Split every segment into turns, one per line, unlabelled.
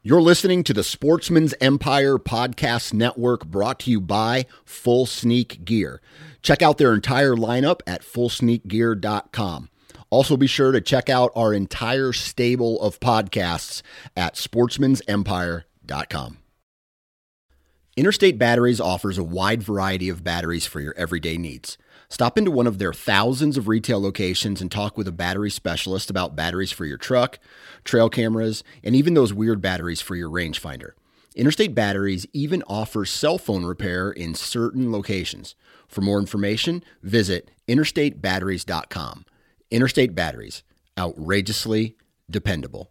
You're listening to the Sportsman's Empire Podcast Network, brought to you by Full Sneak Gear. Check out their entire lineup at fullsneakgear.com. Also be sure to check out our entire stable of podcasts at sportsmansempire.com. Interstate Batteries offers a wide variety of batteries for your everyday needs. Stop into one of their thousands of retail locations and talk with a battery specialist about batteries for your truck, trail cameras, and even those weird batteries for your rangefinder. Interstate Batteries even offers cell phone repair in certain locations. For more information, visit interstatebatteries.com. Interstate Batteries, outrageously dependable.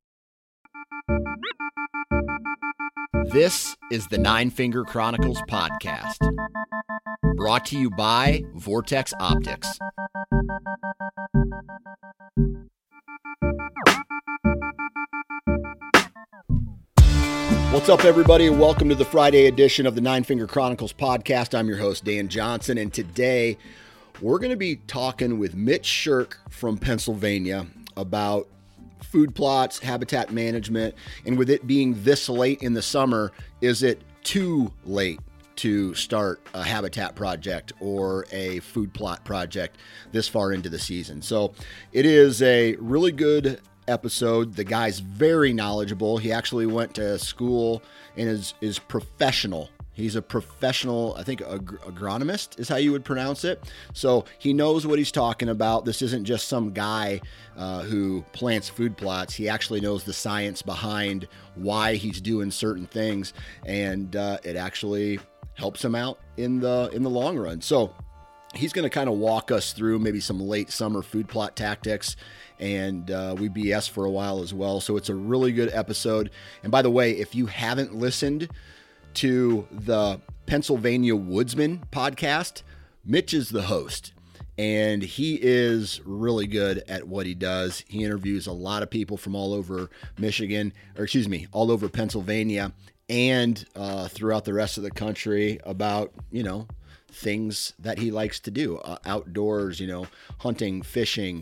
This is the Nine Finger Chronicles podcast, brought to you by Vortex Optics. What's up, everybody? Welcome to the Friday edition of the Nine Finger Chronicles podcast. I'm your host, Dan Johnson, and today we're going to be talking with Mitch Shirk from Pennsylvania about food plots, habitat management, and with it being this late in the summer, is it too late to start a habitat project or a food plot project this far into the season? So it is a really good episode. The guy's very knowledgeable. He actually went to school and is professional. He's a professional, I think, agronomist is how you would pronounce it. So he knows what he's talking about. This isn't just some guy who plants food plots. He actually knows the science behind why he's doing certain things, and it actually helps him out in the long run. So he's going to kind of walk us through maybe some late summer food plot tactics, and we BS for a while as well. So it's a really good episode. And by the way, if you haven't listened to the Pennsylvania Woodsman podcast, Mitch is the host, and he is really good at what he does. He interviews a lot of people from all over all over Pennsylvania and throughout the rest of the country about, things that he likes to do outdoors, hunting, fishing,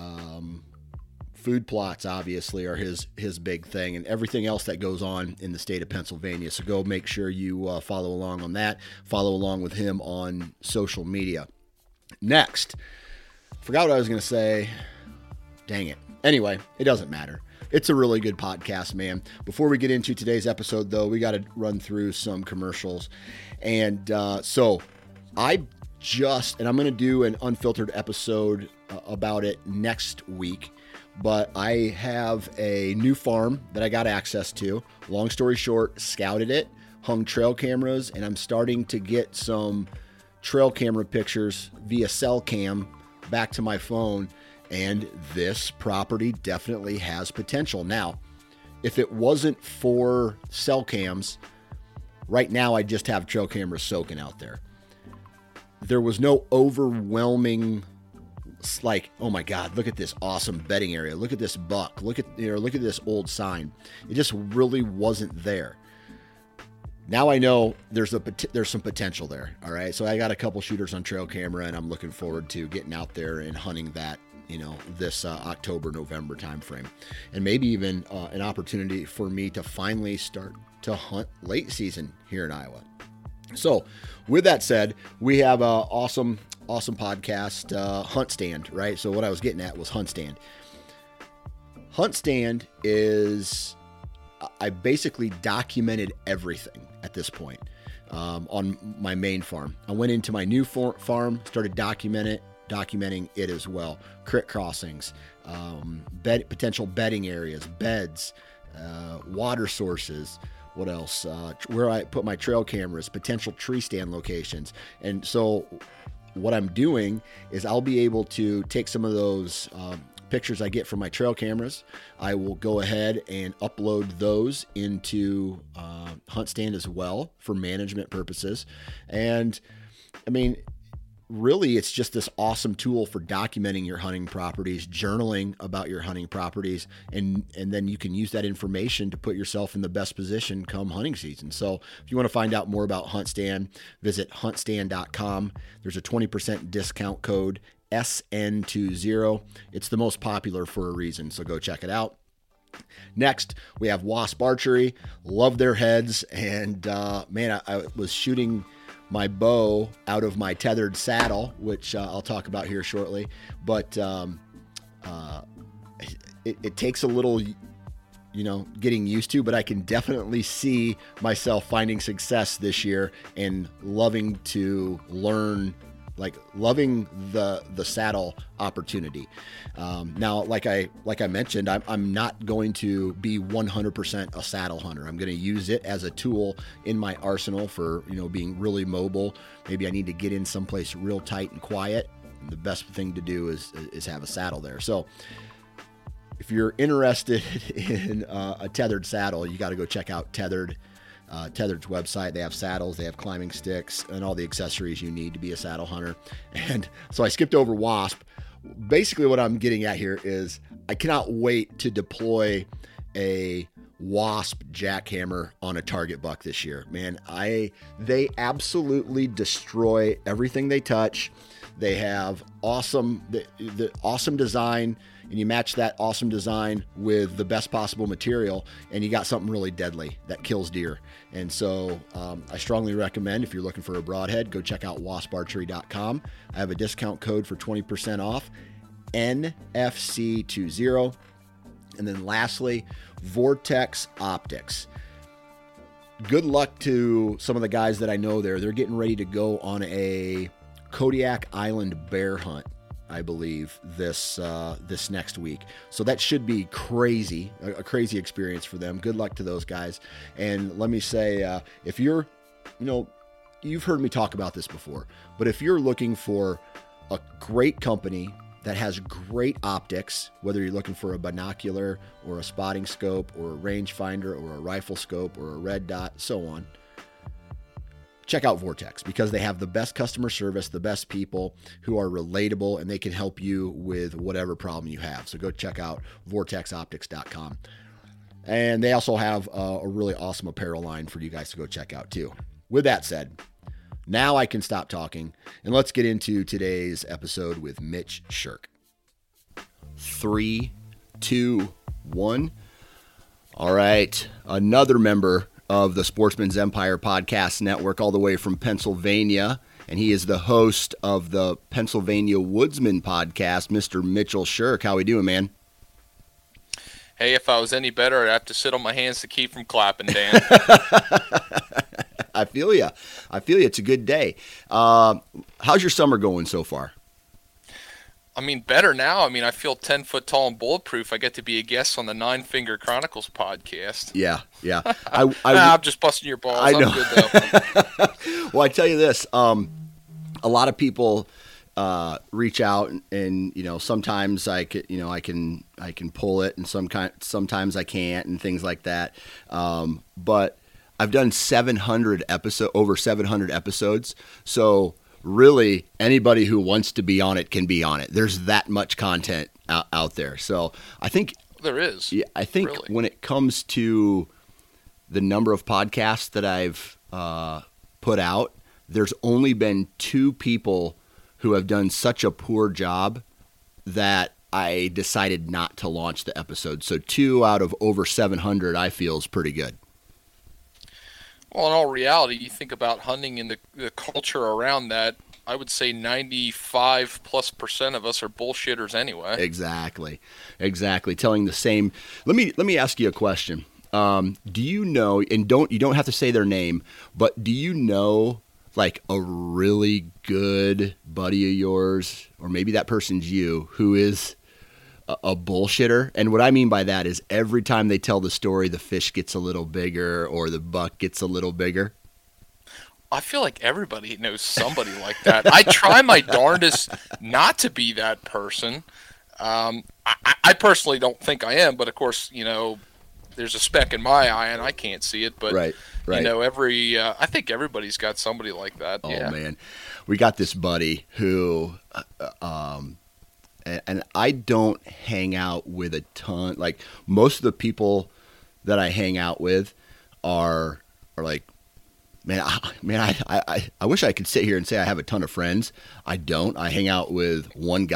food plots obviously are his big thing, and everything else that goes on in the state of Pennsylvania. So go make sure you follow along on that. Follow along with him on social media. Next, forgot what I was going to say. Dang it. Anyway, it doesn't matter. It's a really good podcast, man. Before we get into today's episode, though, we got to run through some commercials. And so I'm going to do an unfiltered episode about it next week. But I have a new farm that I got access to. Long story short, scouted it, hung trail cameras, and I'm starting to get some trail camera pictures via cell cam back to my phone. And this property definitely has potential. Now, if it wasn't for cell cams, right now I just have trail cameras soaking out there. There was no overwhelming oh my God, look at this awesome bedding area. Look at this buck. Look at this old sign. It just really wasn't there. Now I know there's some potential there. All right. So I got a couple shooters on trail camera, and I'm looking forward to getting out there and hunting that, this October, November timeframe, and maybe even an opportunity for me to finally start to hunt late season here in Iowa. So with that said, we have a awesome podcast, Hunt Stand, right? So what I was getting at was Hunt Stand. Hunt Stand is, I basically documented everything at this point on my main farm. I went into my new farm, started documenting it as well. Creek crossings, potential bedding areas, beds, water sources. What else? Where I put my trail cameras, potential tree stand locations. And so what I'm doing is I'll be able to take some of those pictures I get from my trail cameras. I will go ahead and upload those into Hunt Stand as well for management purposes. And I mean, really, it's just this awesome tool for documenting your hunting properties, journaling about your hunting properties, and then you can use that information to put yourself in the best position come hunting season. So if you want to find out more about Hunt Stand, visit huntstand.com. There's a 20% discount code, SN20. It's the most popular for a reason, so go check it out. Next, we have Wasp Archery. Love their heads. And man, I was shooting my bow out of my tethered saddle, which I'll talk about here shortly. But it takes a little, getting used to, but I can definitely see myself finding success this year and loving to learn, loving the saddle opportunity. Now, like I mentioned, I'm not going to be 100% a saddle hunter. I'm going to use it as a tool in my arsenal for, being really mobile. Maybe I need to get in someplace real tight and quiet. The best thing to do is have a saddle there. So if you're interested in a tethered saddle, you got to go check out Tethered's website. They have saddles, they have climbing sticks, and all the accessories you need to be a saddle hunter. And so I skipped over Wasp. Basically what I'm getting at here is I cannot wait to deploy a Wasp jackhammer on a target buck this year. Man, they absolutely destroy everything they touch. They have the awesome design, and you match that awesome design with the best possible material, and you got something really deadly that kills deer. And so I strongly recommend, if you're looking for a broadhead, go check out wasparchery.com. I have a discount code for 20% off, NFC20. And then lastly, Vortex Optics. Good luck to some of the guys that I know there. They're getting ready to go on a Kodiak Island bear hunt, I believe, this next week. So that should be crazy, a crazy experience for them. Good luck to those guys. And let me say, if you're, you've heard me talk about this before, but if you're looking for a great company that has great optics, whether you're looking for a binocular or a spotting scope or a rangefinder or a rifle scope or a red dot, so on, check out Vortex, because they have the best customer service, the best people who are relatable, and they can help you with whatever problem you have. So go check out vortexoptics.com. And they also have a really awesome apparel line for you guys to go check out too. With that said, now I can stop talking and let's get into today's episode with Mitch Shirk. 3, 2, 1. All right. Another member of the Sportsman's Empire Podcast Network, all the way from Pennsylvania, and he is the host of the Pennsylvania Woodsman Podcast, Mr. Mitchell Shirk. How we doing, man?
Hey, if I was any better, I'd have to sit on my hands to keep from clapping, Dan.
I feel you. It's a good day. How's your summer going so far?
I mean, better now. I mean, I feel 10 foot tall and bulletproof. I get to be a guest on the Nine Finger Chronicles podcast.
Yeah.
I'm just busting your balls.
I know.
I'm good, though.
Well, I tell you this. A lot of people reach out, and sometimes I can pull it, and sometimes I can't, and things like that. But I've done over 700 episodes, so really anybody who wants to be on it can be on it. There's that much content out there. So I think
there is.
Yeah, I think really, when it comes to the number of podcasts that I've put out, there's only been 2 people who have done such a poor job that I decided not to launch the episode. So 2 out of over 700 I feel is pretty good.
Well, in all reality, you think about hunting and the culture around that, I would say 95+% of us are bullshitters anyway.
Exactly. Telling the same. Let me ask you a question. Do you know, and you don't have to say their name, but do you know like a really good buddy of yours, or maybe that person's you, who is a bullshitter? And what I mean by that is every time they tell the story, the fish gets a little bigger or the buck gets a little bigger.
I feel like everybody knows somebody like that. I try my darndest not to be that person. I personally don't think I am, but of course, there's a speck in my eye and I can't see it. But
right.
I think everybody's got somebody like that.
Oh
yeah.
Man, we got this buddy who, and I don't hang out with a ton. Like most of the people that I hang out with are like, man, I wish I could sit here and say I have a ton of friends. I don't. I hang out with one guy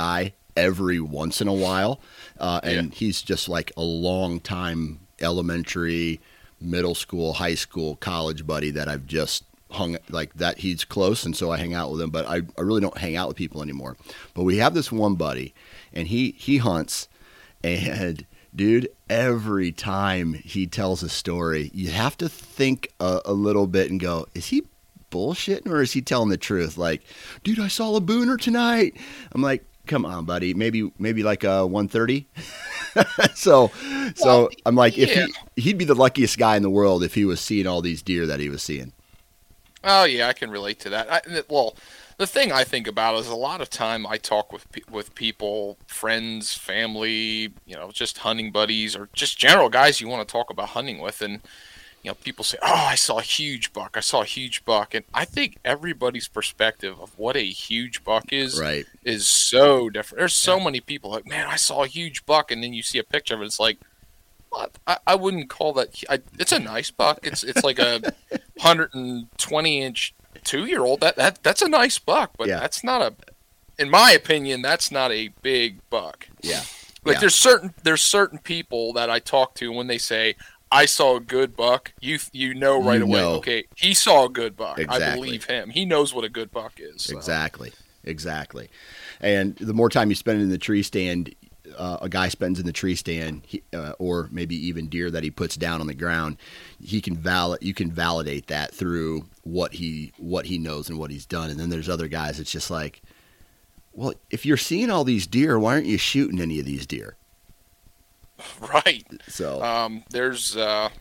every once in a while. And
Yeah.
he's just like a long time elementary, middle school, high school, college buddy that I've just hung like that. He's close. And so I hang out with him, but I really don't hang out with people anymore. But we have this one buddy and he hunts, and dude, every time he tells a story, you have to think a little bit and go, is he bullshitting or is he telling the truth? Like, dude, I saw a booner tonight. I'm like, come on, buddy. Maybe like a 130. so
Well,
I'm like, if
yeah.
he'd be the luckiest guy in the world if he was seeing all these deer that he was seeing.
Oh yeah, I can relate to that. Well, the thing I think about is a lot of time I talk with people, friends, family, just hunting buddies, or just general guys you want to talk about hunting with, and people say, "Oh, I saw a huge buck. I saw a huge buck," and I think everybody's perspective of what a huge buck
Right.
is so different. There's so
Yeah.
many people like, "Man, I saw a huge buck," and then you see a picture of it, it's like, what? I wouldn't call that. It's a nice buck. It's like a 120-inch 2-year-old. That's a nice buck, but
Yeah.
that's not a. In my opinion, that's not a big buck.
Yeah.
Like
Yeah.
there's certain people that I talk to when they say I saw a good buck, you know right
You
away.
know.
Okay, he saw a good buck. I
Exactly.
believe him. He knows what a good buck is. So.
Exactly. Exactly. And the more time you spend in the tree stand, a guy spends in the tree stand, or maybe even deer that he puts down on the ground, you can validate that through what he knows and what he's done. And then there's other guys. It's just like, well, if you're seeing all these deer, why aren't you shooting any of these deer?
Right.
So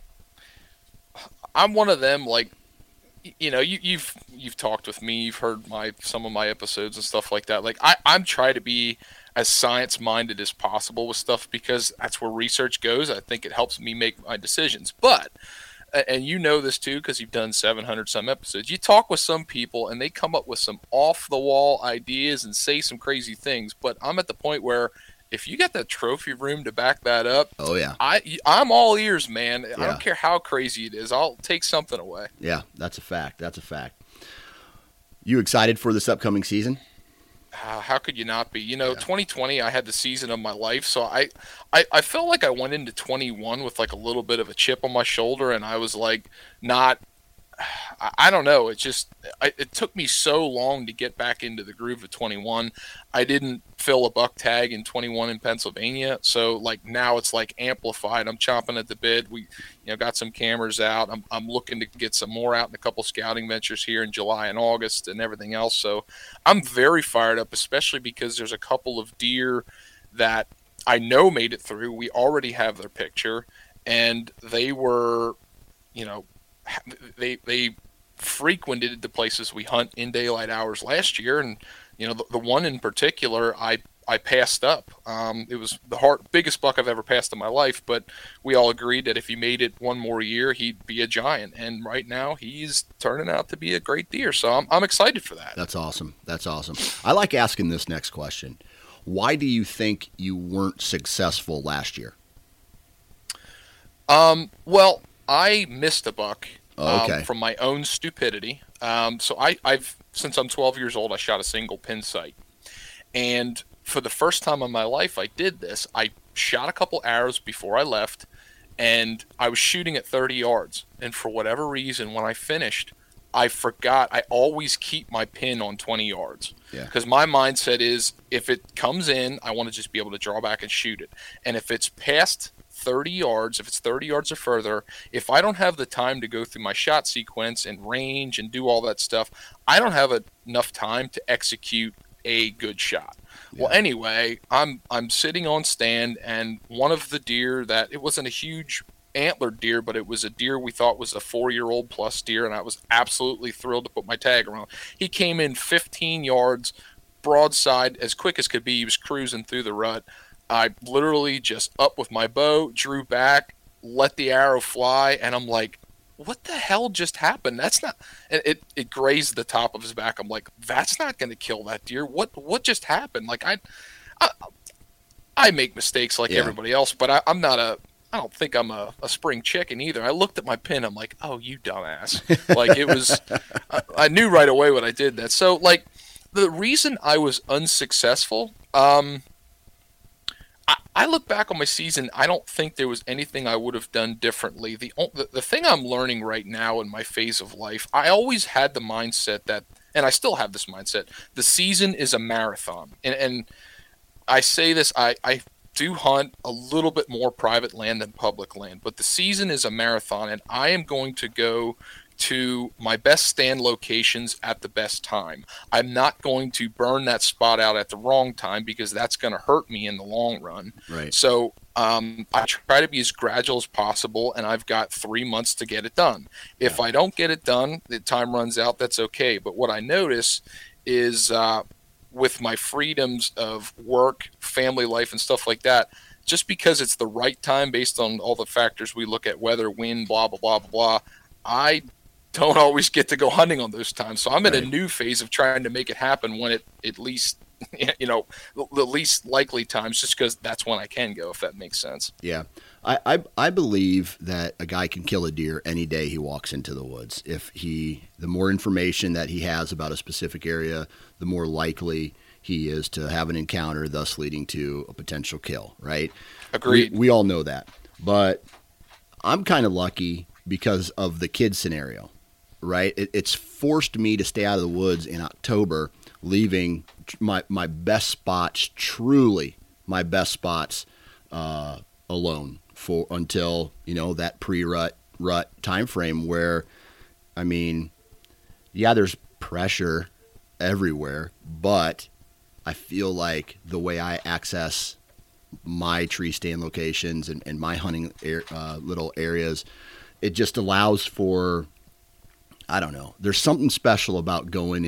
I'm one of them. Like, you've talked with me. You've heard some of my episodes and stuff like that. Like, I'm trying to be as science minded as possible with stuff because that's where research goes. I think it helps me make my decisions. But and you know this too because you've done 700 some episodes. You talk with some people and they come up with some off the wall ideas and say some crazy things. But I'm at the point where if you got that trophy room to back that up,
oh yeah.
I'm all ears, man. I
Yeah.
don't care how crazy it is. I'll take something away.
Yeah, that's a fact. That's a fact. You excited for this upcoming season?
How could you not be?
Yeah.
2020, I had the season of my life, so I felt like I went into 21 with like a little bit of a chip on my shoulder, and I was like, not. I don't know. It took me so long to get back into the groove of 21. I didn't fill a buck tag in 21 in Pennsylvania, so like now it's like amplified. I'm chomping at the bit. We, got some cameras out. I'm looking to get some more out in a couple scouting ventures here in July and August and everything else. So I'm very fired up, especially because there's a couple of deer that I know made it through. We already have their picture, and they were, they frequented the places we hunt in daylight hours last year, and the one in particular I passed up. It was the biggest buck I've ever passed in my life, but we all agreed that if he made it one more year, he'd be a giant. And right now, he's turning out to be a great deer. So I'm excited for that.
That's awesome. That's awesome. I like asking this next question. Why do you think you weren't successful last year?
Well, I missed a buck
Okay.
from my own stupidity. So I've since I'm 12 years old, I shot a single pin sight, and for the first time in my life, I did this. I shot a couple arrows before I left, and I was shooting at 30 yards. And for whatever reason, when I finished, I forgot. I always keep my pin on 20 yards.
Yeah.
Because my mindset is if it comes in, I want to just be able to draw back and shoot it. And if it's past 30 yards, if it's 30 yards or further, if I don't have the time to go through my shot sequence and range and do all that stuff, I don't have enough time to execute a good shot.
Yeah.
Well, anyway, I'm sitting on stand, and one of the deer that it wasn't a huge antlered deer, but it was a deer we thought was a 4-year-old plus deer, and I was absolutely thrilled to put my tag around. He came in 15 yards, broadside, as quick as could be. He was cruising through the rut. I literally just up with my bow, drew back, let the arrow fly, and I'm like, what the hell just happened? That's not, and it grazed the top of his back. I'm like, that's not going to kill that deer. What just happened? Like I make mistakes like
Yeah.
everybody else, but I don't think I'm a spring chicken either. I looked at my pin. I'm like, oh, you dumbass. Like it was, I knew right away when I did that. So like the reason I was unsuccessful, I look back on my season. I don't think there was anything I would have done differently. The thing I'm learning right now in my phase of life, I always had the mindset that, and I still have this mindset, the season is a marathon. And I say this, I do hunt a little bit more private land than public land, but the season is a marathon, and I am going to go to my best stand locations at the best time. I'm not going to burn that spot out at the wrong time because that's going to hurt me in the long run.
Right.
So I try to be as gradual as possible, and I've got 3 months to get it done. If I don't get it done, the time runs out, that's okay. But what I notice is with my freedoms of work, family life, and stuff like that, just because it's the right time based on all the factors we look at, weather, wind, blah, blah, blah, blah, blah, I don't always get to go hunting on those times. So I'm in a new phase of trying to make it happen when it at least, the least likely times, just because that's when I can go, if that makes sense.
Yeah. I believe that a guy can kill a deer any day he walks into the woods. The more information that he has about a specific area, the more likely he is to have an encounter, thus leading to a potential kill, right?
Agreed.
We all know that. But I'm kind of lucky because of the kid scenario, right? It's forced me to stay out of the woods in October, leaving my best spots, truly my best spots, alone for until that pre-rut time frame where, I mean, yeah, there's pressure everywhere, but I feel like the way I access my tree stand locations and my hunting little areas, it just allows for, I don't know, there's something special about going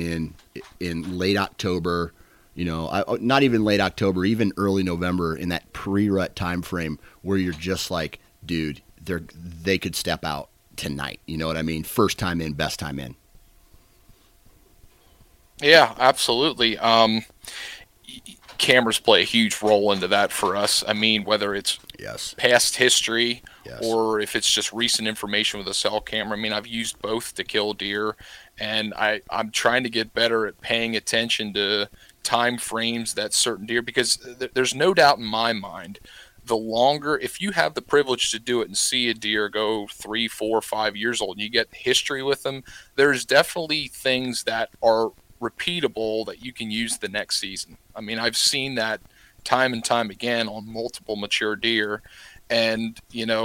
in late October, not even late October, even early November, in that pre-rut time frame where you're just like, dude, they could step out tonight. You know what I mean? First time in, best time in.
Yeah, absolutely. Cameras play a huge role into that for us. I mean, whether it's past history or if it's just recent information with a cell camera. I mean, I've used both to kill deer, and I'm trying to get better at paying attention to time frames that certain deer, because there's no doubt in my mind, the longer, if you have the privilege to do it and see a deer go 3, 4, 5 years old and you get history with them, there's definitely things that are repeatable that you can use the next season. I mean, I've seen that time and time again on multiple mature deer, and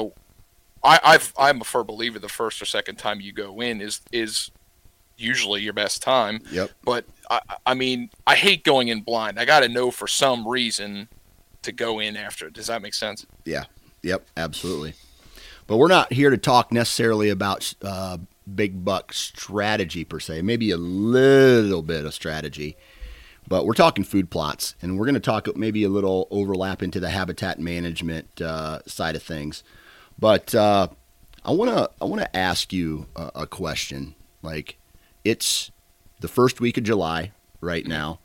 I'm a firm believer the first or second time you go in is usually your best time.
Yep.
But I mean, I hate going in blind. I got to know for some reason to go in after it. Does that make sense?
Yeah. Yep. Absolutely. But we're not here to talk necessarily about big buck strategy per se, maybe a little bit of strategy, but we're talking food plots, and we're going to talk maybe a little overlap into the habitat management side of things. But I want to ask you a question. Like, it's the first week of July right now,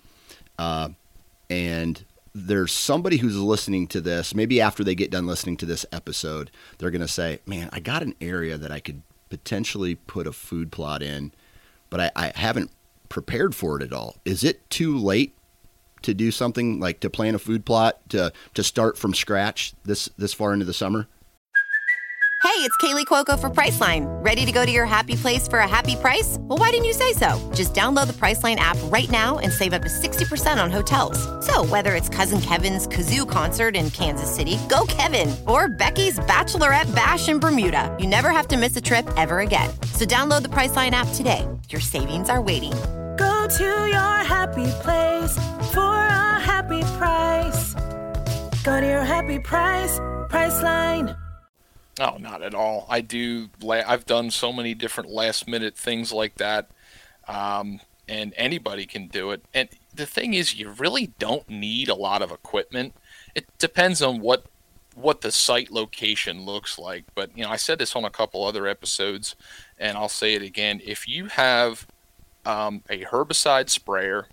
and there's somebody who's listening to this, maybe after they get done listening to this episode, they're going to say, man, I got an area that I could potentially put a food plot in, but I haven't prepared for it at all. Is it too late to do something like to plan a food plot, to start from scratch this far into the summer?
Hey, it's Kaylee Cuoco for Priceline. Ready to go to your happy place for a happy price? Well, why didn't you say so? Just download the Priceline app right now and save up to 60% on hotels. So whether it's Cousin Kevin's Kazoo Concert in Kansas City, go Kevin, or Becky's Bachelorette Bash in Bermuda, you never have to miss a trip ever again. So download the Priceline app today. Your savings are waiting.
Go to your happy place for a happy price. Go to your happy price, Priceline.
Oh, not at all. I've done so many different last minute things like that, and anybody can do it. And the thing is, you really don't need a lot of equipment. It depends on what the site location looks like. But I said this on a couple other episodes, and I'll say it again. If you have a herbicide sprayer,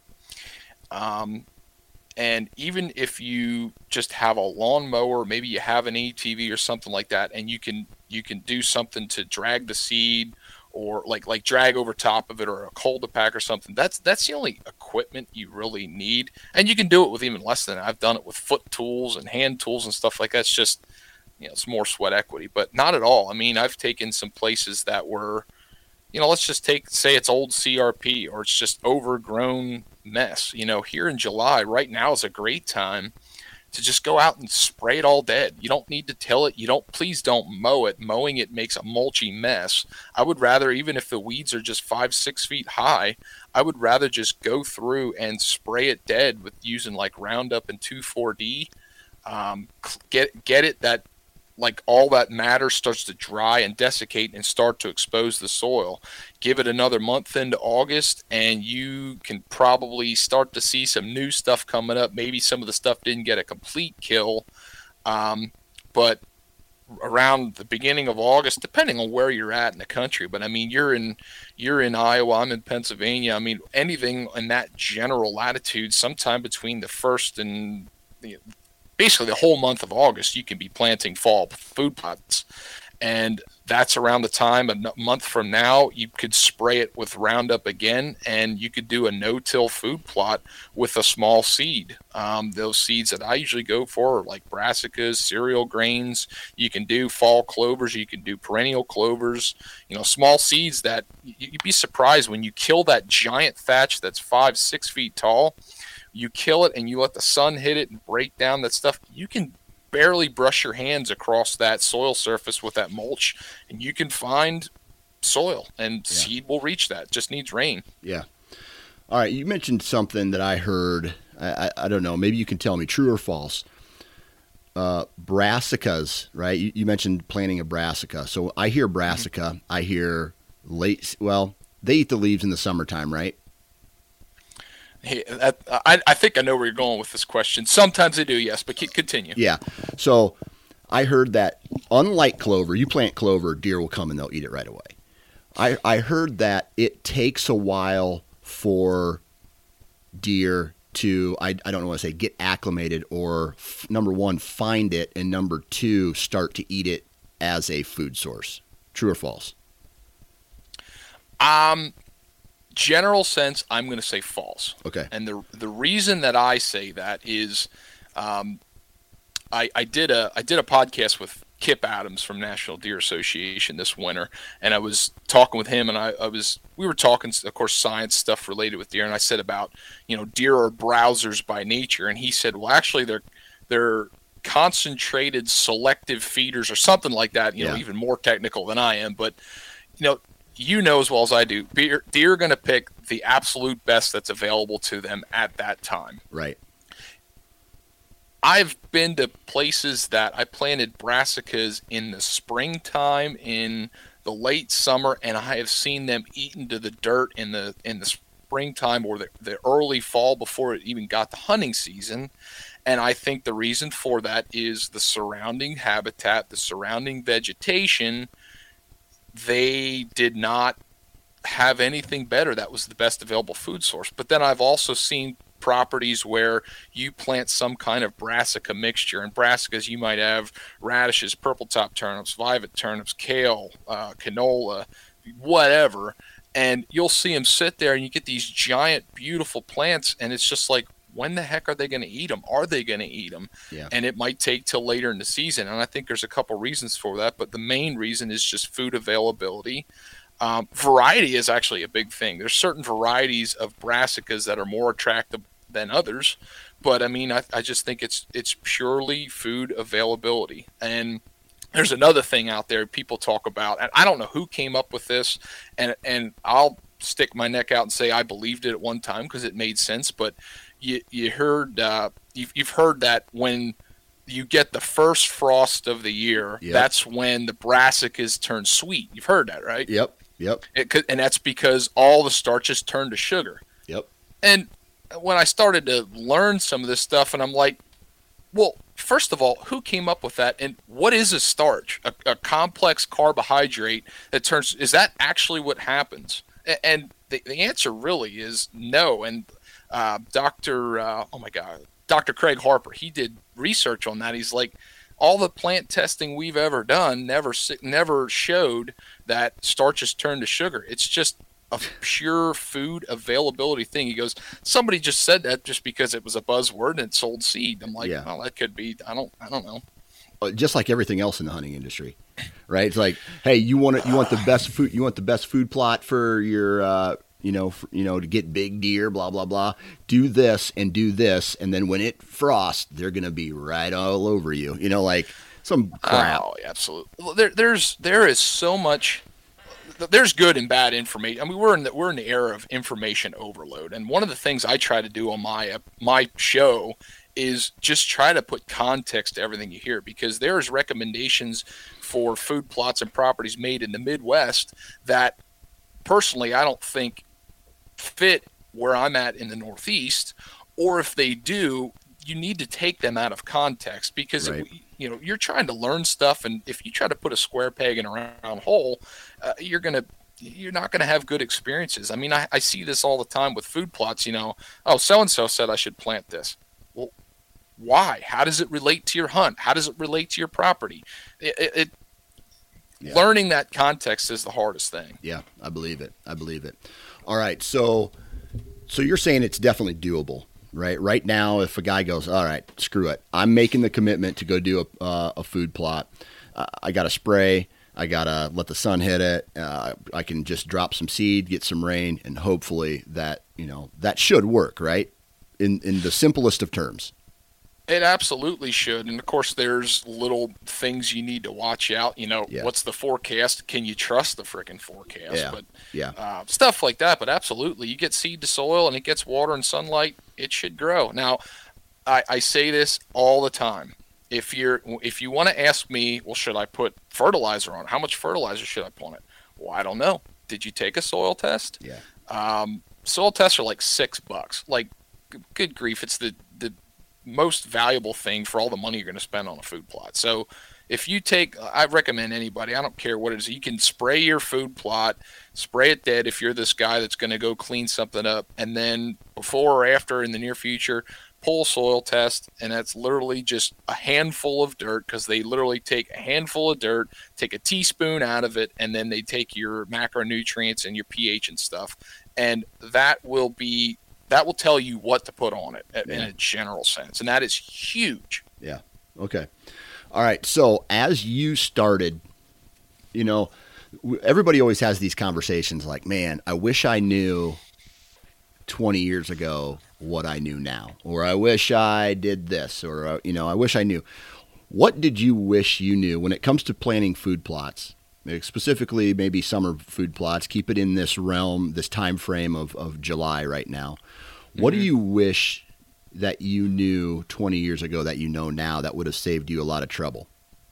and even if you just have a lawnmower, maybe you have an ATV or something like that, and you can do something to drag the seed or like drag over top of it, or a Coldipac or something. That's the only equipment you really need, and you can do it with even less than that. I've done it with foot tools and hand tools and stuff like that. It's just, it's more sweat equity, but not at all. I mean, I've taken some places that were, let's just say it's old CRP, or it's just overgrown mess. Here in July right now is a great time to just go out and spray it all dead. You don't need to till it. Please don't mow it. Mowing it makes a mulchy mess. I would rather, even if the weeds are just 5-6 feet high, I would rather just go through and spray it dead with using like Roundup and 2,4-D. Get it that like all that matter starts to dry and desiccate and start to expose the soil. Give it another month into August, and you can probably start to see some new stuff coming up. Maybe some of the stuff didn't get a complete kill, but around the beginning of August, depending on where you're at in the country. But I mean, you're in Iowa, I'm in Pennsylvania. I mean, anything in that general latitude, sometime between the 1st and basically the whole month of August, you can be planting fall food plots. And that's around the time, a month from now, you could spray it with Roundup again, and you could do a no-till food plot with a small seed. Those seeds that I usually go for are like brassicas, cereal grains. You can do fall clovers. You can do perennial clovers. Small seeds that you'd be surprised when you kill that giant thatch that's 5-6 feet tall. You kill it and you let the sun hit it and break down that stuff. You can barely brush your hands across that soil surface with that mulch, and you can find soil, and seed will reach that. It just needs rain.
Yeah. All right. You mentioned something that I heard. I don't know. Maybe you can tell me true or false. Brassicas, right? You mentioned planting a brassica. So I hear brassica. Mm-hmm. I hear they eat the leaves in the summertime, right?
Hey, I think I know where you're going with this question. Sometimes they do, yes, but continue.
Yeah. So I heard that unlike clover, you plant clover, deer will come and they'll eat it right away. I heard that it takes a while for deer to, I don't want to say get acclimated, or number one, find it, and number two, start to eat it as a food source. True or false?
General sense, I'm going to say false.
Okay.
And the reason that I say that is, I did a podcast with Kip Adams from National Deer Association this winter, and I was talking with him, and we were talking, of course, science stuff related with deer, and I said about, deer are browsers by nature, and he said, well, actually they're concentrated selective feeders or something like that, even more technical than I am, but as well as I do, deer are going to pick the absolute best that's available to them at that time.
Right.
I've been to places that I planted brassicas in the springtime, in the late summer, and I have seen them eaten to the dirt in the springtime or the early fall before it even got to hunting season. And I think the reason for that is the surrounding habitat, the surrounding vegetation. They did not have anything better. That was the best available food source. But then I've also seen properties where you plant some kind of brassica mixture. And brassicas, you might have radishes, purple top turnips, violet turnips, kale, canola, whatever. And you'll see them sit there, and you get these giant, beautiful plants. And it's just like, when the heck are they going to eat them? Are they going to eat them?
Yeah.
And it might take till later in the season. And I think there's a couple reasons for that, but the main reason is just food availability. Variety is actually a big thing. There's certain varieties of brassicas that are more attractive than others, but I mean, I just think it's purely food availability. And there's another thing out there people talk about, and I don't know who came up with this, and I'll stick my neck out and say I believed it at one time because it made sense, but you've heard that when you get the first frost of the year, that's when the brassicas turn sweet. You've heard that, right?
Yep.
And that's because all the starches turn to sugar.
Yep.
And when I started to learn some of this stuff, and I'm like, well, first of all, who came up with that? And what is a starch? A complex carbohydrate that turns, is that actually what happens? And the answer really is no. And Dr. Craig Harper, he did research on that. He's like, all the plant testing we've ever done never showed that starches turn to sugar. It's just a pure food availability thing. He goes, somebody just said that just because it was a buzzword and it sold seed. I'm like, well, that could be. I don't know.
Just like everything else in the hunting industry, right? It's like, hey, you want the best food. You want the best food plot for your, to get big deer, blah blah blah. Do this and do this, and then when it frosts, they're gonna be right all over you. Like some crap.
Oh, absolutely. There is so much. There's good and bad information. I mean, we're in the era of information overload, and one of the things I try to do on my show is just try to put context to everything you hear, because there's recommendations for food plots and properties made in the Midwest that personally I don't think fit where I'm at in the Northeast, or if they do, you need to take them out of context, because you're trying to learn stuff, and if you try to put a square peg in a round hole, you're not gonna have good experiences. I mean, I see this all the time with food plots. Oh, so and so said I should plant this. Well, why? How does it relate to your hunt? How does it relate to your property? Learning that context is the hardest thing.
Yeah, I believe it. All right, so you're saying it's definitely doable, right? Right now, if a guy goes, all right, screw it, I'm making the commitment to go do a food plot. I got to spray. I got to let the sun hit it. I can just drop some seed, get some rain, and hopefully that should work, right? In the simplest of terms.
It absolutely should. And of course, there's little things you need to watch out. What's the forecast? Can you trust the freaking forecast? Stuff like that. But absolutely, you get seed to soil and it gets water and sunlight, it should grow. Now, I say this all the time. If you want to ask me, well, should I put fertilizer on it? How much fertilizer should I put on it? Well, I don't know. Did you take a soil test?
Yeah.
Soil tests are like $6. Like, good grief, it's the most valuable thing for all the money you're going to spend on a food plot. So if you I recommend anybody, I don't care what it is, you can spray your food plot, spray it dead if you're this guy that's going to go clean something up, and then before or after in the near future, pull a soil test, and that's literally just a handful of dirt, because they literally take a handful of dirt, take a teaspoon out of it, and then they take your macronutrients and your pH and stuff, and that will tell you what to put on it in a general sense. And that is huge.
Yeah. Okay. All right. So as you started, everybody always has these conversations like, man, I wish I knew 20 years ago what I knew now, or I wish I did this, or, I wish I knew. What did you wish you knew when it comes to planning food plots? Specifically, maybe summer food plots, keep it in this realm, this time frame of July right now. What do you wish that you knew 20 years ago that you know now that would have saved you a lot of trouble?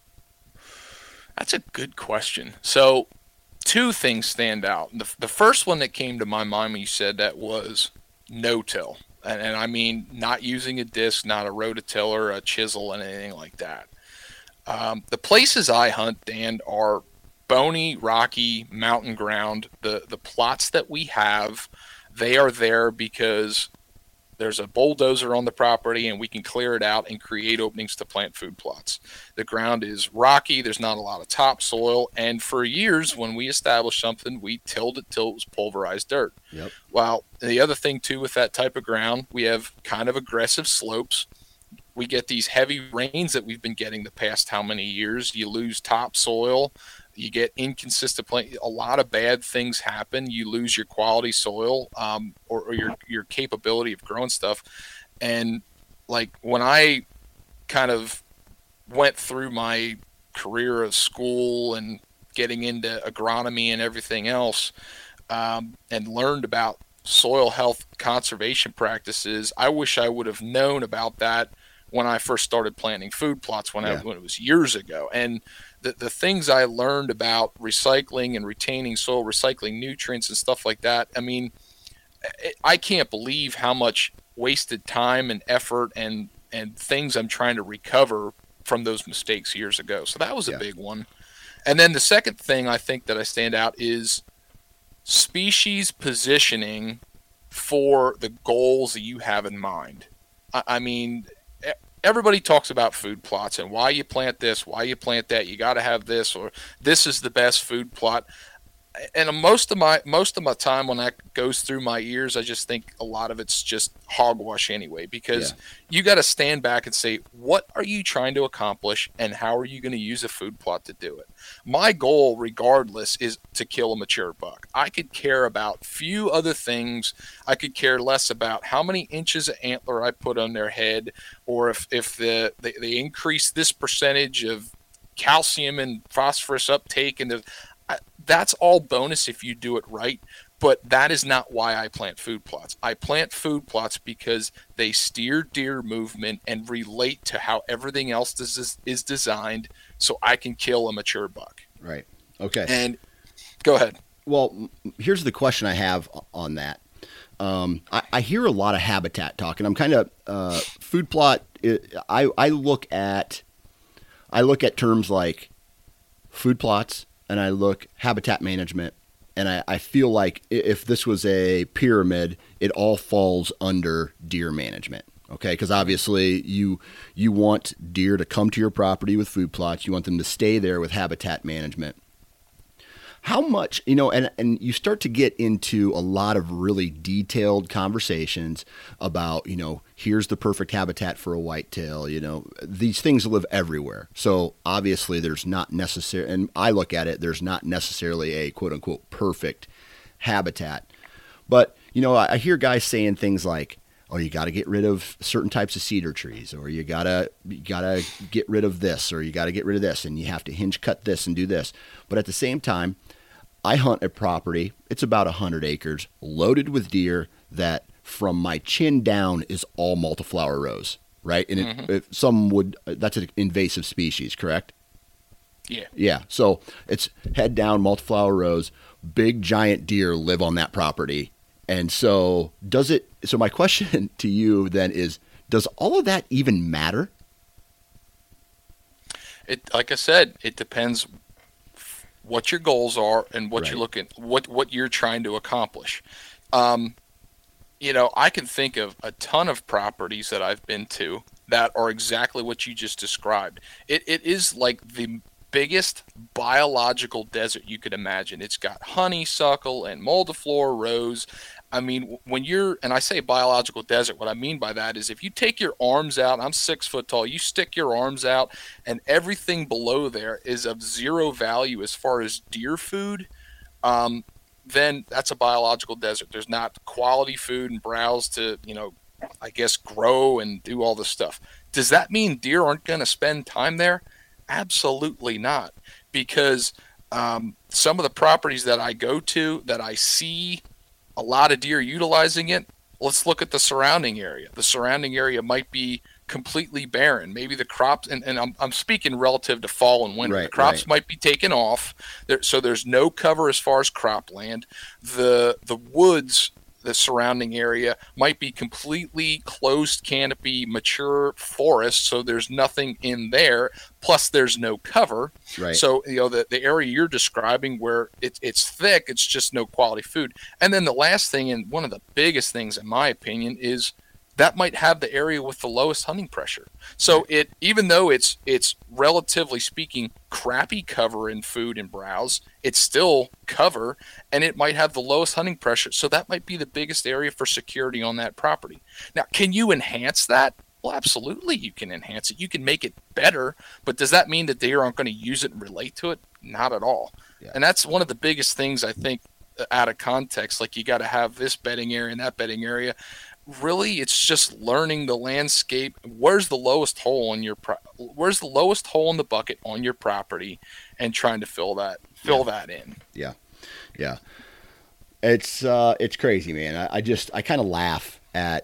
That's a good question. So two things stand out. The first one that came to my mind when you said that was no-till. And I mean not using a disc, not a rototiller, a chisel, and anything like that. The places I hunt, Dan, are bony, rocky, mountain ground. The plots that we have, they are there because there's a bulldozer on the property and we can clear it out and create openings to plant food plots. The ground is rocky. There's not a lot of topsoil. And for years, when we established something, we tilled it till it was pulverized dirt.
Yep.
Well, the other thing, too, with that type of ground, we have kind of aggressive slopes. We get these heavy rains that we've been getting the past how many years. You lose topsoil. You get inconsistent plant. A lot of bad things happen. You lose your quality soil, or your capability of growing stuff. And like when I kind of went through my career of school and getting into agronomy and everything else, and learned about soil health conservation practices, I wish I would have known about that when I first started planting food plots when it was years ago. And the things I learned about recycling and retaining soil, recycling nutrients and stuff like that, I mean, I can't believe how much wasted time and effort and things I'm trying to recover from those mistakes years ago. So that was a big one. And then the second thing I think that I stand out is species positioning for the goals that you have in mind. I mean, everybody talks about food plots and why you plant this, why you plant that. You got to have this, or this is the best food plot. And most of my time when that goes through my ears, I just think a lot of it's just hogwash anyway, because you got to stand back and say, what are you trying to accomplish and how are you going to use a food plot to do it? My goal, regardless, is to kill a mature buck. I could care about few other things. I could care less about how many inches of antler I put on their head, or if they increase this percentage of calcium and phosphorus uptake, and that's all bonus if you do it right, but that is not why I plant food plots. I plant food plots because they steer deer movement and relate to how everything else is designed, so I can kill a mature buck.
Right. Okay.
And go ahead.
Well, here's the question I have on that. I hear a lot of habitat talk, and I'm kind of food plot. I look at terms like food plots, and I look habitat management, and I feel like if this was a pyramid, it all falls under deer management. Okay, because obviously you want deer to come to your property with food plots. You want them to stay there with habitat management. How much, and you start to get into a lot of really detailed conversations about, here's the perfect habitat for a whitetail. These things live everywhere. So obviously there's not necessarily, and I look at it, there's not necessarily a quote unquote perfect habitat. But, I hear guys saying things like, oh, you got to get rid of certain types of cedar trees, or you gotta get rid of this, or you got to get rid of this, and you have to hinge cut this and do this. But at the same time, I hunt a property, it's about 100 acres, loaded with deer that from my chin down is all multiflower rose, right? And that's an invasive species, correct?
Yeah.
Yeah. So it's head down, multiflower rose, big giant deer live on that property. And so so my question to you then is, does all of that even matter?
Like I said, it depends what your goals are and what you're looking, what you're trying to accomplish. I can think of a ton of properties that I've been to that are exactly what you just described. It is like the biggest biological desert you could imagine. It's got honeysuckle and multiflora rose. I mean, and I say biological desert, what I mean by that is if you take your arms out, I'm 6 foot tall, you stick your arms out and everything below there is of zero value as far as deer food, then that's a biological desert. There's not quality food and browse to, I guess, grow and do all this stuff. Does that mean deer aren't going to spend time there? Absolutely not. Because some of the properties that I go to that I see a lot of deer utilizing it, let's look at the surrounding area. The surrounding area might be completely barren. Maybe the crops, and I'm speaking relative to fall and winter. The crops might be taken off, so there's no cover as far as cropland. The woods, the surrounding area, might be completely closed canopy, mature forest, so there's nothing in there. Plus, there's no cover.
Right.
So the area you're describing where it's thick, it's just no quality food. And then the last thing, and one of the biggest things in my opinion, is that might have the area with the lowest hunting pressure. So even though it's relatively speaking crappy cover in food and browse, it's still cover, and it might have the lowest hunting pressure. So that might be the biggest area for security on that property. Now, can you enhance that? Well, absolutely you can enhance it. You can make it better, but does that mean that deer aren't going to use it and relate to it? Not at all. Yeah. And that's one of the biggest things I think out of context. Like, you got to have this bedding area and that bedding area. Really, it's just learning the landscape. Where's the lowest hole in where's the lowest hole in the bucket on your property, and trying to fill that in.
Yeah. Yeah. It's crazy, man. I kind of laugh at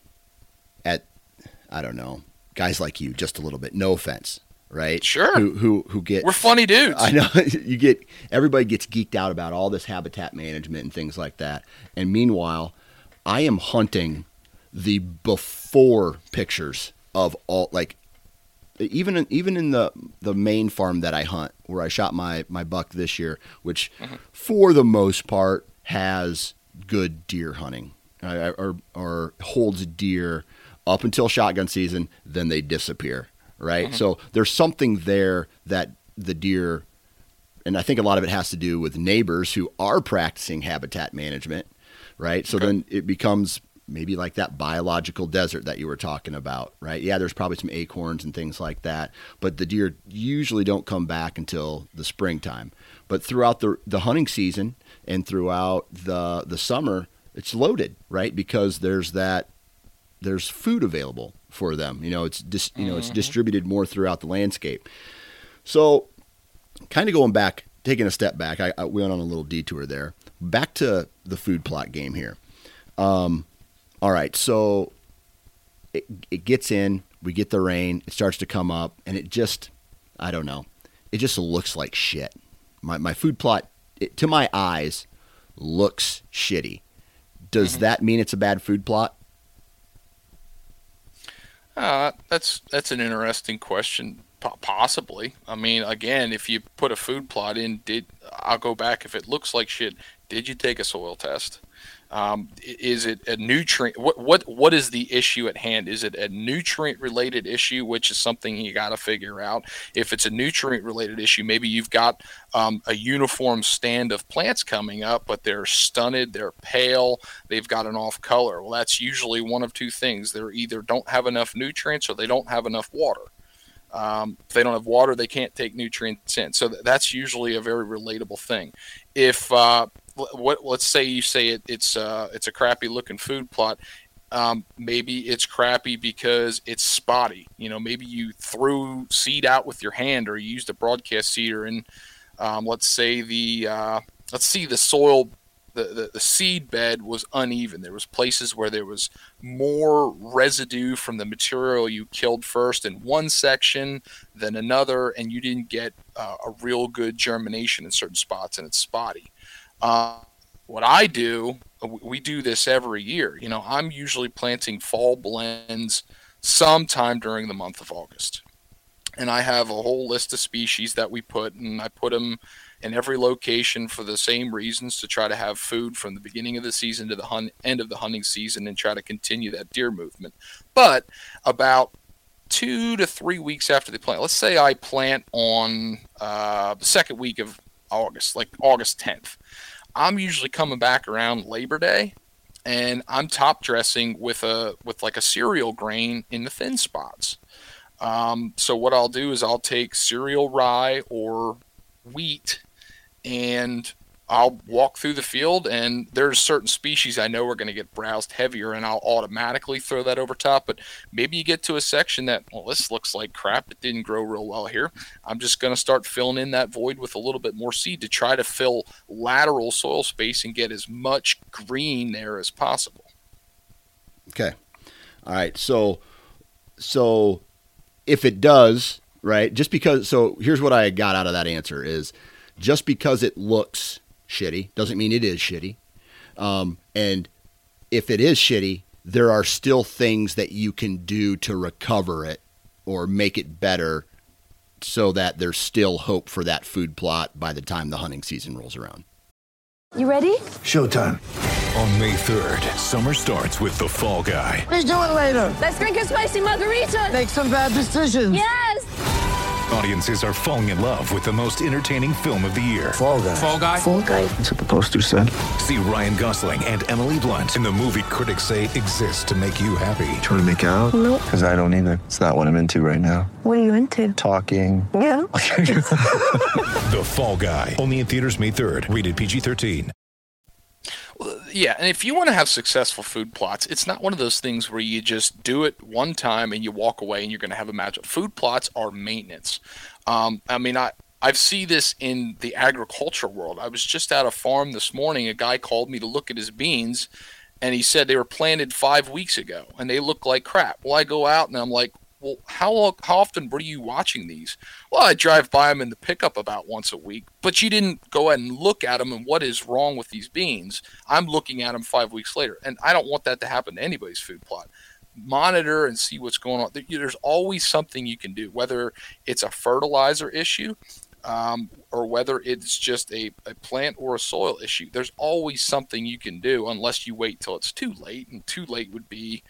I don't know, guys like you just a little bit. No offense, right?
Sure.
Who get,
we're funny dudes.
I know. Everybody gets geeked out about all this habitat management and things like that. And meanwhile, I am hunting the before pictures of all, like, even in the main farm that I hunt, where I shot my buck this year, which for the most part has good deer hunting, or holds deer up until shotgun season, then they disappear, right? So there's something there that the deer, and I think a lot of it has to do with neighbors who are practicing habitat management, right? So then it becomes maybe like that biological desert that you were talking about, right? Yeah, there's probably some acorns and things like that, but the deer usually don't come back until the springtime. But throughout the hunting season and throughout the summer, it's loaded, right? Because there's food available for them. It's it's distributed more throughout the landscape. So kind of going back, taking a step back, I went on a little detour there. Back to the food plot game here. All right, so it gets in, we get the rain, it starts to come up, and it just, I don't know, it just looks like shit. My food plot, to my eyes, looks shitty. Does that mean it's a bad food plot?
That's an interesting question. Possibly. I mean, again, if you put a food plot in, I'll go back. If it looks like shit, did you take a soil test? Is it a nutrient? What is the issue at hand? Is it a nutrient related issue, which is something you got to figure out? If it's a nutrient related issue, maybe you've got a uniform stand of plants coming up, but they're stunted, they're pale, they've got an off color. Well, that's usually one of two things. They either don't have enough nutrients or they don't have enough water. If they don't have water, they can't take nutrients in. So that's usually a very relatable thing. If let's say you say it's a crappy looking food plot, maybe it's crappy because it's spotty. Maybe you threw seed out with your hand or you used a broadcast seeder, and let's see the soil. The seed bed was uneven. There was places where there was more residue from the material you killed first in one section than another, and you didn't get a real good germination in certain spots, and it's spotty. What I do, we do this every year. I'm usually planting fall blends sometime during the month of August. And I have a whole list of species that we put, and I put them in every location for the same reasons, to try to have food from the beginning of the season to the end of the hunting season and try to continue that deer movement. But about 2 to 3 weeks after they plant, let's say I plant on the second week of August, like August 10th. I'm usually coming back around Labor Day, and I'm top dressing with like a cereal grain in the thin spots. So what I'll do is I'll take cereal rye or wheat, and I'll walk through the field, and there's certain species I know are going to get browsed heavier, and I'll automatically throw that over top. But maybe you get to a section that, well, this looks like crap. It didn't grow real well here. I'm just going to start filling in that void with a little bit more seed to try to fill lateral soil space and get as much green there as possible.
Okay. All right. So if it does, right, so here's what I got out of that answer is, just because it looks shitty doesn't mean it is shitty. And if it is shitty, there are still things that you can do to recover it or make it better so that there's still hope for that food plot by the time the hunting season rolls around.
You ready?
Showtime.
On May 3rd, summer starts with The Fall Guy.
Let's do it later.
Let's drink a spicy margarita.
Make some bad decisions.
Yes!
Audiences are falling in love with the most entertaining film of the year.
Fall Guy.
Fall Guy?
Fall guy.
That's what the poster said.
See Ryan Gosling and Emily Blunt in the movie critics say exists to make you happy.
Trying to make it out?
Nope.
Because I don't either. It's not what I'm into right now.
What are you into?
Talking.
Yeah.
The Fall Guy. Only in theaters May 3rd. Rated PG-13.
Yeah, and if you want to have successful food plots, it's not one of those things where you just do it one time and you walk away and you're going to have a magic. Food plots are maintenance. I've seen this in the agriculture world. I was just at a farm this morning. A guy called me to look at his beans, and he said they were planted 5 weeks ago, and they look like crap. Well, I go out, and I'm like, well, how often were you watching these? Well, I drive by them in the pickup about once a week, but you didn't go ahead and look at them and what is wrong with these beans. I'm looking at them 5 weeks later, and I don't want that to happen to anybody's food plot. Monitor and see what's going on. There's always something you can do, whether it's a fertilizer issue or whether it's just a plant or a soil issue. There's always something you can do unless you wait till it's too late, and too late would be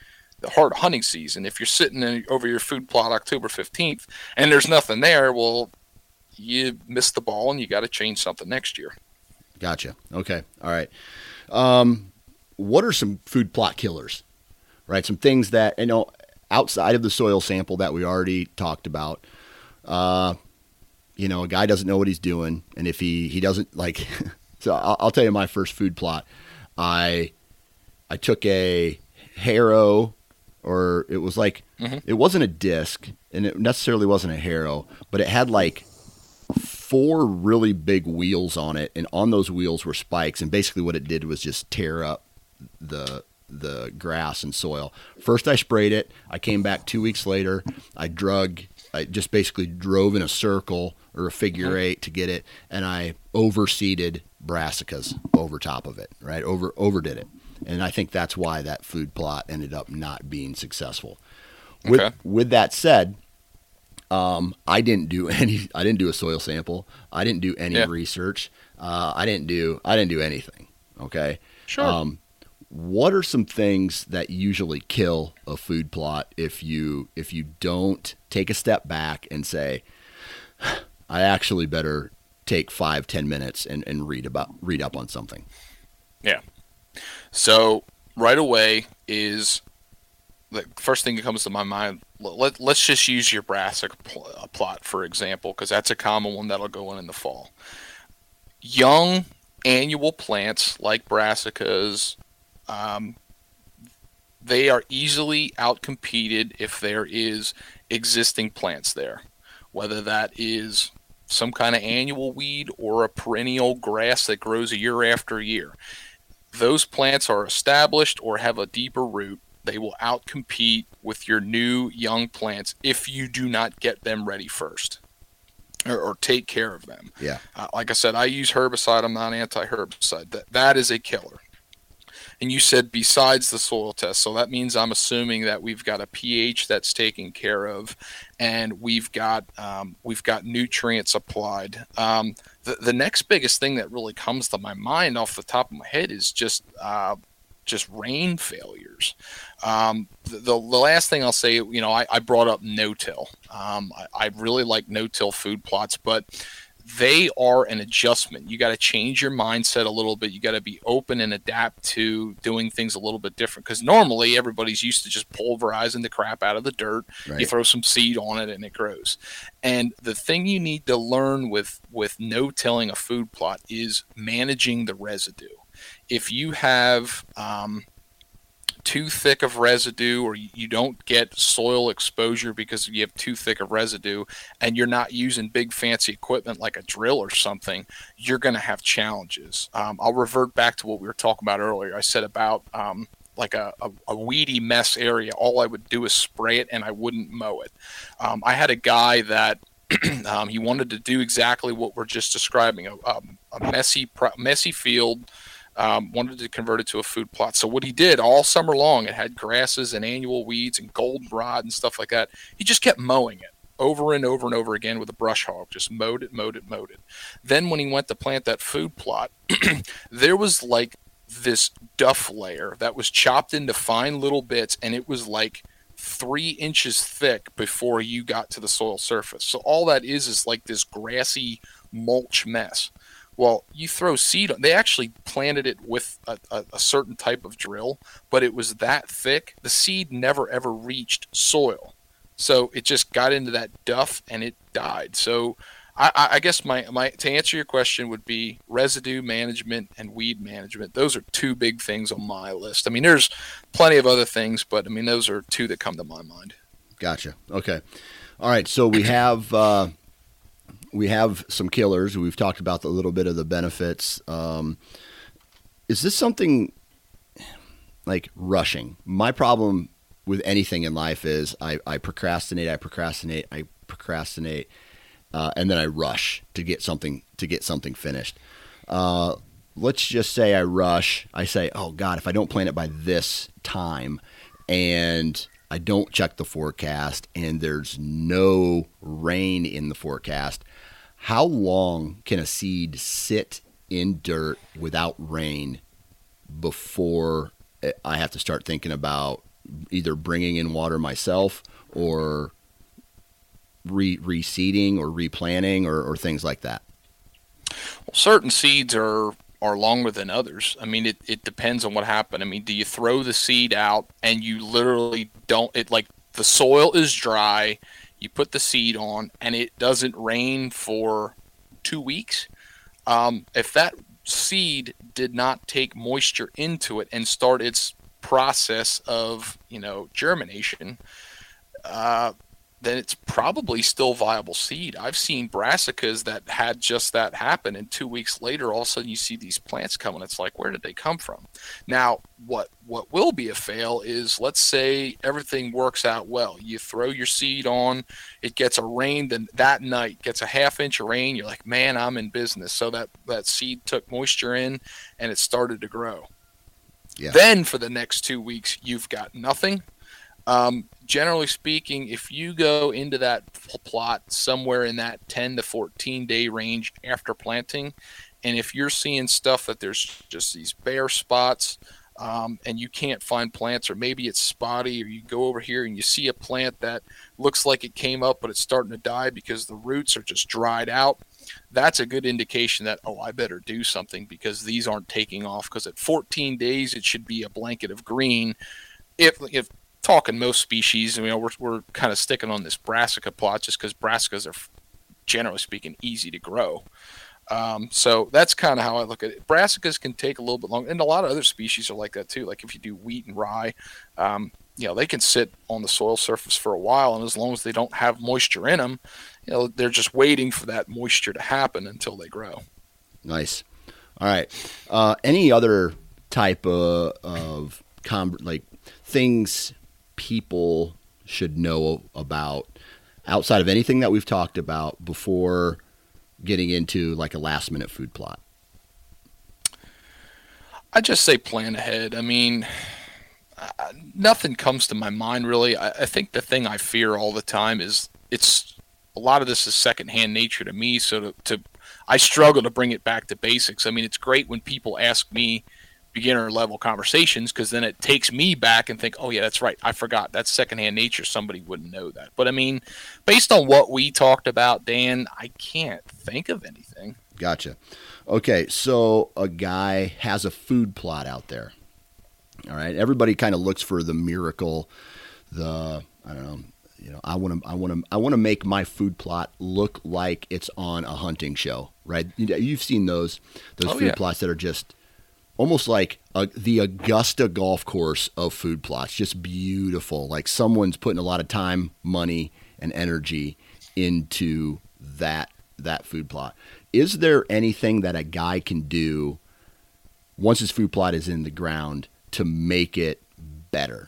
the heart of hunting season. If you're sitting over your food plot October 15th and there's nothing there, well, you missed the ball and you got to change something next year.
Gotcha. Okay. All right. What are some food plot killers, right? Some things that, outside of the soil sample that we already talked about, a guy doesn't know what he's doing. And if he doesn't like, so I'll tell you my first food plot. I took a harrow, or it was like, it wasn't a disc and it necessarily wasn't a harrow, but it had like 4 really big wheels on it. And on those wheels were spikes. And basically what it did was just tear up the grass and soil. First I sprayed it. I came back 2 weeks later. I just basically drove in a circle or a figure 8 to get it. And I overseeded brassicas over top of it, right? Overdid it. And I think that's why that food plot ended up not being successful. With that said, I didn't do a soil sample. I didn't do any research. I didn't do anything. Okay.
Sure.
What are some things that usually kill a food plot if you don't take a step back and say, I actually better take 5-10 minutes and read up on something?
Yeah. So right away is the first thing that comes to my mind. Let's just use your brassica plot, for example, because that's a common one that'll go in the fall. Young annual plants like brassicas, they are easily outcompeted if there is existing plants there, whether that is some kind of annual weed or a perennial grass that grows a year after year. Those plants are established or have a deeper root. They will outcompete with your new young plants if you do not get them ready first or take care of them.
Yeah.
Like I said, I use herbicide. I'm not anti-herbicide. That is a killer. And you said besides the soil test, so that means I'm assuming that we've got a pH that's taken care of, and we've got nutrients applied. The next biggest thing that really comes to my mind off the top of my head is just rain failures. The last thing I'll say, I brought up no-till. I really like no-till food plots, but they are an adjustment. You got to change your mindset a little bit. You got to be open and adapt to doing things a little bit different, because normally everybody's used to just pulverizing the crap out of the dirt. Right. You throw some seed on it and it grows. And the thing you need to learn with no-tilling a food plot is managing the residue. If you have too thick of residue, or you don't get soil exposure because you have too thick of residue, and you're not using big fancy equipment like a drill or something, you're going to have challenges. I'll revert back to what we were talking about earlier. I said about like a weedy mess area, all I would do is spray it and I wouldn't mow it. I had a guy that he wanted to do exactly what we're just describing, a messy field. Wanted to convert it to a food plot. So what he did all summer long, it had grasses and annual weeds and goldenrod and stuff like that. He just kept mowing it over and over and over again with a brush hog, just mowed it. Then when he went to plant that food plot, there was like this duff layer that was chopped into fine little bits, and it was like 3 inches thick before you got to the soil surface. So all that is like this grassy mulch mess. Well, you throw seed on. They actually planted it with a certain type of drill, but it was that thick. The seed never ever reached soil, so it just got into that duff and it died. So I guess my to answer your question would be residue management and weed management. Those are 2 big things on my list. I mean, there's plenty of other things, but I mean, those are 2 that come to my mind.
Gotcha. Okay. All right. So we have some killers. We've talked about a little bit of the benefits. Is this something like rushing? My problem with anything in life is I procrastinate, and then I rush to get something finished. Let's just say I rush. I say, oh God, if I don't plant it by this time, and I don't check the forecast, and there's no rain in the forecast, how long can a seed sit in dirt without rain before I have to start thinking about either bringing in water myself or reseeding or replanting or things like that?
Well, certain seeds are longer than others. I mean, it depends on what happened. I mean, do you throw the seed out and you literally don't, like the soil is dry, you put the seed on and it doesn't rain for 2 weeks? If that seed did not take moisture into it and start its process of, germination, then it's probably still viable seed. I've seen brassicas that had just that happen, and 2 weeks later, all of a sudden you see these plants coming. It's like, where did they come from? Now, what will be a fail is, let's say everything works out well. You throw your seed on, it gets a rain, then that night gets a half-inch of rain. You're like, man, I'm in business. So that seed took moisture in, and it started to grow. Yeah. Then for the next 2 weeks, you've got nothing. Generally speaking, if you go into that plot somewhere in that 10 to 14 day range after planting, and if you're seeing stuff that there's just these bare spots, and you can't find plants, or maybe it's spotty, or you go over here and you see a plant that looks like it came up but it's starting to die because the roots are just dried out, that's a good indication that, I better do something because these aren't taking off, because at 14 days it should be a blanket of green. If talking most species, we're kind of sticking on this brassica plot just because brassicas are, generally speaking, easy to grow. So that's kind of how I look at it. Brassicas can take a little bit longer, and a lot of other species are like that too. Like if you do wheat and rye, they can sit on the soil surface for a while, and as long as they don't have moisture in them, they're just waiting for that moisture to happen until they grow.
Nice. All right. Any other type of things people should know about outside of anything that we've talked about before getting into like a last minute food plot?
I just say plan ahead. I mean, nothing comes to my mind really. I think the thing I fear all the time is a lot of this is secondhand nature to me. So I struggle to bring it back to basics. I mean, it's great when people ask me beginner level conversations, because then it takes me back and think, oh yeah, that's right, I forgot, that's secondhand nature, somebody wouldn't know that. But I mean, based on what we talked about, Dan, I can't think of anything.
Gotcha. Okay, so a guy has a food plot out there. All right, everybody kind of looks for the miracle, I want to make my food plot look like it's on a hunting show, right? You've seen those food plots that are just almost like the Augusta golf course of food plots, just beautiful. Like someone's putting a lot of time, money, and energy into that food plot. Is there anything that a guy can do once his food plot is in the ground to make it better?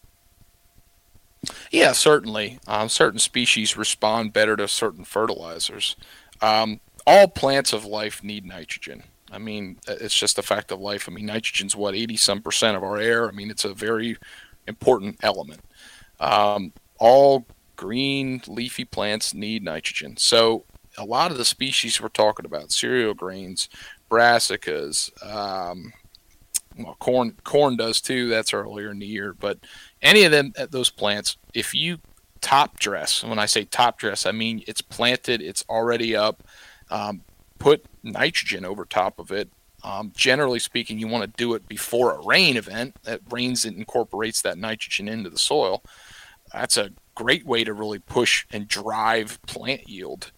Yeah, certainly. Certain species respond better to certain fertilizers. All plants of life need nitrogen. I mean, it's just a fact of life. I mean, nitrogen's 80% of our air. I mean, it's a very important element. All green leafy plants need nitrogen. So a lot of the species we're talking about, cereal grains, brassicas, corn does too. That's earlier in the year. But any of them, those plants, if you top dress, and when I say top dress, I mean it's planted, it's already up, put nitrogen over top of it. Generally speaking, you want to do it before a rain event. That rains and incorporates that nitrogen into the soil. That's a great way to really push and drive plant yield.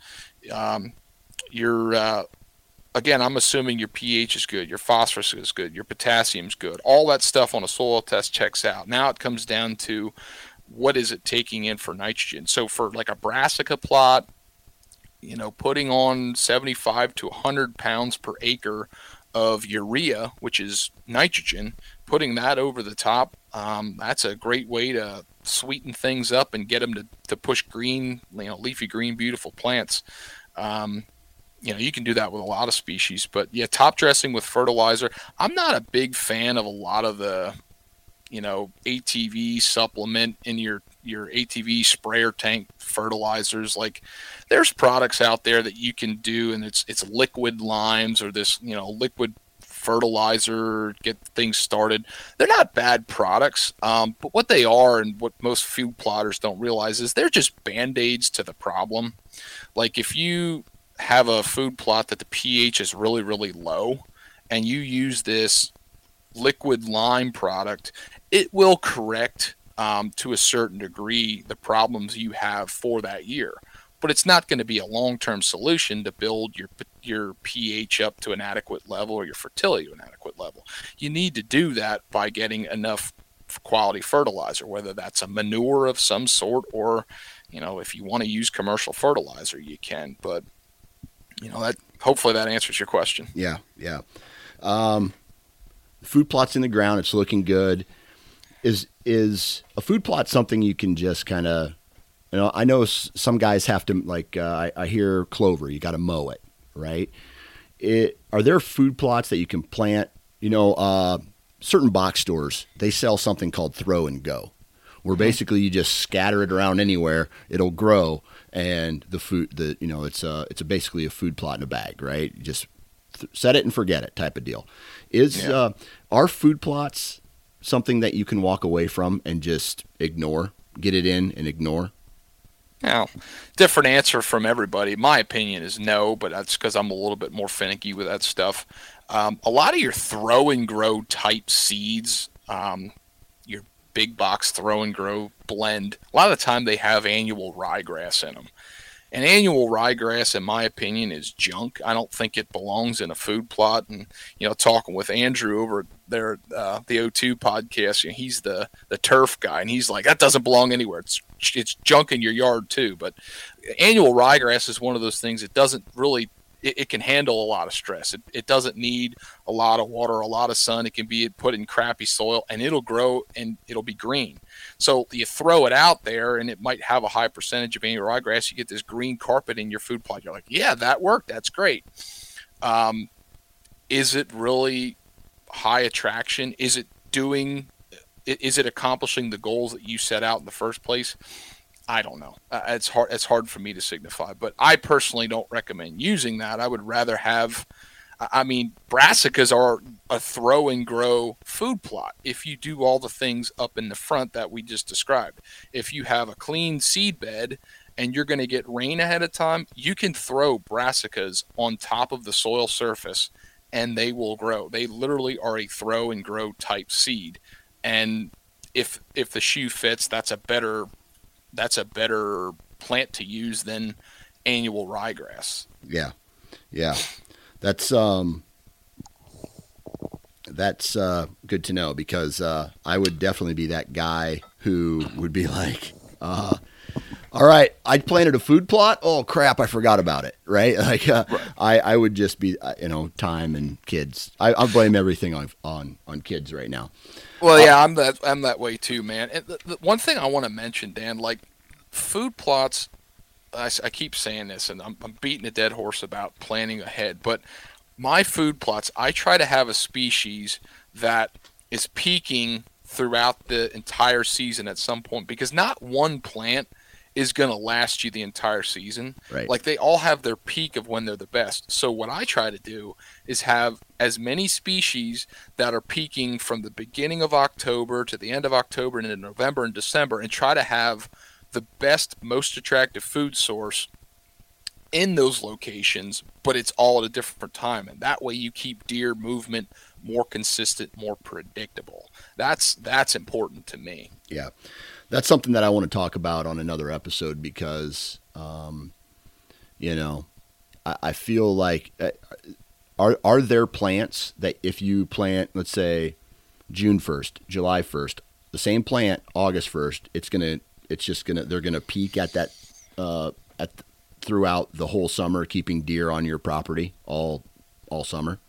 Again, I'm assuming your pH is good, your phosphorus is good, your potassium's good. All that stuff on a soil test checks out. Now it comes down to what is it taking in for nitrogen. So for like a brassica plot, putting on 75 to 100 pounds per acre of urea, which is nitrogen, putting that over the top, that's a great way to sweeten things up and get them to push green, leafy green, beautiful plants. You can do that with a lot of species, but yeah, top dressing with fertilizer. I'm not a big fan of a lot of the, ATV supplement in your ATV sprayer tank fertilizers. Like there's products out there that you can do, and it's liquid limes or this, liquid fertilizer, get things started. They're not bad products, but what they are and what most food plotters don't realize is they're just Band-Aids to the problem. Like if you have a food plot that the pH is really, really low and you use this liquid lime product, it will correct to a certain degree the problems you have for that year. But it's not going to be a long-term solution to build your pH up to an adequate level or your fertility to an adequate level. You need to do that by getting enough quality fertilizer, whether that's a manure of some sort or, if you want to use commercial fertilizer, you can. But, that hopefully that answers your question.
Yeah. Food plot's in the ground. It's looking good. Is a food plot something you can just kind of, I know some guys have to, like, I hear clover, you got to mow it, right? Are there food plots that you can plant? Certain box stores, they sell something called throw and go, where basically you just scatter it around anywhere, it'll grow, and it's basically a food plot in a bag, right? You just set it and forget it type of deal. Are food plots something that you can walk away from and just ignore, get it in and ignore?
Now, different answer from everybody. My opinion is no, but that's because I'm a little bit more finicky with that stuff. A lot of your throw and grow type seeds, your big box throw and grow blend, a lot of the time they have annual ryegrass in them. And annual ryegrass, in my opinion, is junk. I don't think it belongs in a food plot. And, talking with Andrew over there at the O2 podcast, he's the turf guy, and he's like, that doesn't belong anywhere. It's junk in your yard too. But annual ryegrass is one of those things that doesn't really, it can handle a lot of stress. It doesn't need a lot of water, a lot of sun. It can be put in crappy soil, and it'll grow and it'll be green. So you throw it out there, and it might have a high percentage of annual ryegrass. You get this green carpet in your food plot. You're like, yeah, that worked. That's great. Is it really high attraction? Is it accomplishing the goals that you set out in the first place? I don't know. It's hard for me to signify, but I personally don't recommend using that. I would rather have, brassicas are a throw and grow food plot. If you do all the things up in the front that we just described, if you have a clean seed bed and you're going to get rain ahead of time, you can throw brassicas on top of the soil surface and they will grow. They literally are a throw and grow type seed. And if the shoe fits, that's a better plant to use than annual ryegrass.
Yeah. That's good to know, because I would definitely be that guy who would be like, all right, I planted a food plot. Oh crap, I forgot about it. Right? Like, right. I would just be, time and kids. I blame everything on kids right now.
Well, yeah, I'm that way too, man. And the one thing I want to mention, Dan, like food plots, I keep saying this, and I'm beating a dead horse about planning ahead, but my food plots, I try to have a species that is peaking throughout the entire season at some point, because not one plant is going to last you the entire season.
Right.
Like, they all have their peak of when they're the best. So what I try to do is have as many species that are peaking from the beginning of October to the end of October and into November and December, and try to have the best, most attractive food source in those locations, but it's all at a different time. And that way you keep deer movement more consistent, more predictable. That's important to me.
Yeah. That's something that I want to talk about on another episode, because, I feel like, are there plants that if you plant, let's say June 1st, July 1st, the same plant, August 1st, they're going to peak at that, throughout the whole summer, keeping deer on your property all summer?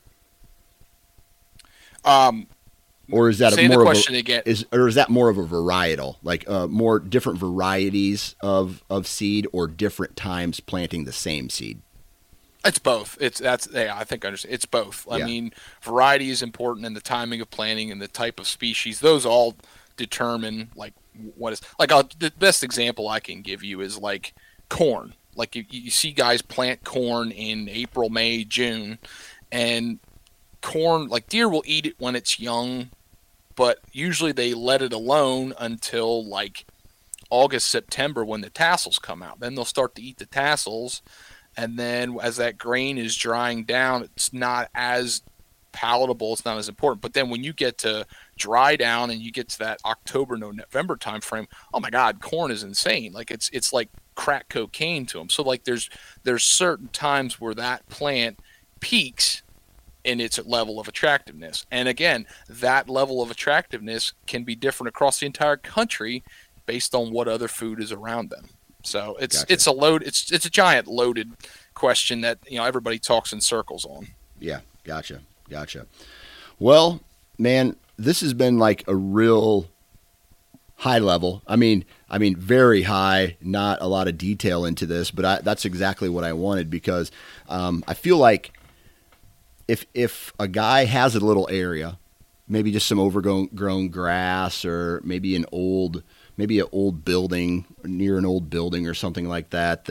Or is that more of is that more of a varietal, like more different varieties of seed, or different times planting the same seed?
It's both. I think I understand. It's both. I mean, variety is important, and the timing of planting and the type of species, those all determine like what is like. The best example I can give you is like corn. Like you see guys plant corn in April, May, June, and corn, like deer will eat it when it's young, but usually they let it alone until like August, September when the tassels come out. Then they'll start to eat the tassels, and then as that grain is drying down, it's not as palatable, it's not as important. But then when you get to dry down and you get to that October, November time frame, oh my God, corn is insane. Like it's like crack cocaine to them. So like there's certain times where that plant peaks in its level of attractiveness. And again, that level of attractiveness can be different across the entire country based on what other food is around them. So it's a giant loaded question that, you know, everybody talks in circles on.
Yeah, gotcha. Well, man, this has been like a real high level. I mean, very high, not a lot of detail into this, but that's exactly what I wanted, because I feel like if a guy has a little area, maybe just some overgrown grass, or maybe an old building, near an old building or something like that,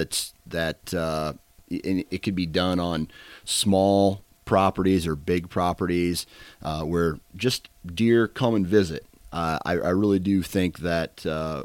it could be done on small properties or big properties where just deer come and visit. I really do think that a